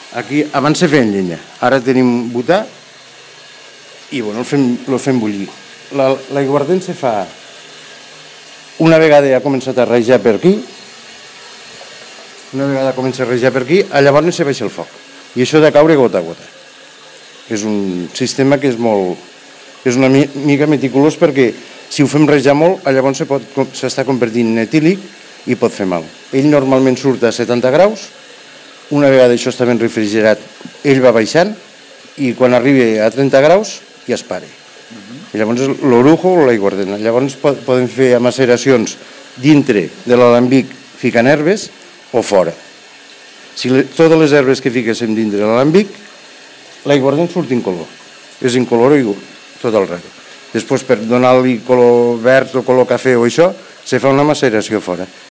Aquí abans se feien llenya, ara tenim butà i bueno, el fem bullir. L'aiguardent se fa una vegada ja ha començat a rajar per aquí, llavors se baixa el foc i això de caure gota a gota. És un sistema que és una mica meticulós perquè si ho fem rajar molt, llavors s'està convertint en etílic i pot fer mal. Ell normalment surt a 70 graus, una vegada això està ben refrigerat, ell va baixant i quan arribi a 30 graus ja es para. I llavors l'orujo o l'aiguardent. Llavors podem fer maceracions dintre de l'alambic ficant herbes o fora. Si totes les herbes que fiquéssim dintre de l'alambic, l'aiguardent surt incolor. És incolor tot el rato. Després, per donar-li color verd o color cafè o això, se fa una maceració fora.